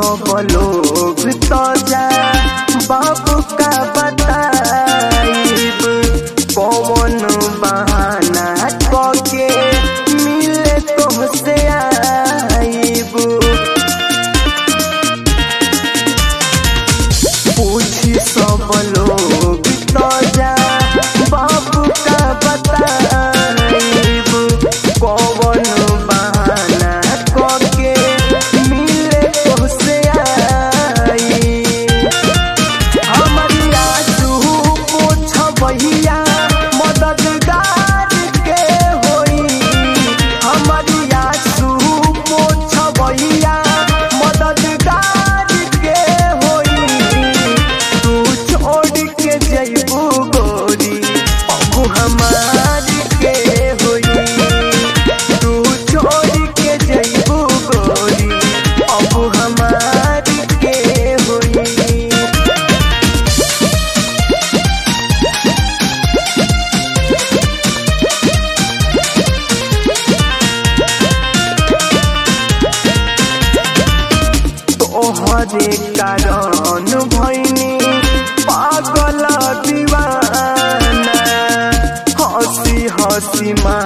सब लोग तो जा बाबू का बताइब कौन बहाना करके मिले तुमसे आइब। पूछी सब लोग तो जा बाबू का बताइब कौन बहाना करके मिले तुमसे आइब। हमारी आंसू पोछबहिया मददगार के होई, हमारी आंसू पोछबहिया मददगार के होई। तू छोड़ के जइबू गोरी अब हमार के होई, तू छोड़ के जइबू गोरी अब हमार के होई। तोहरे कारण भइनी पागल दीवाना, हंसी हंसी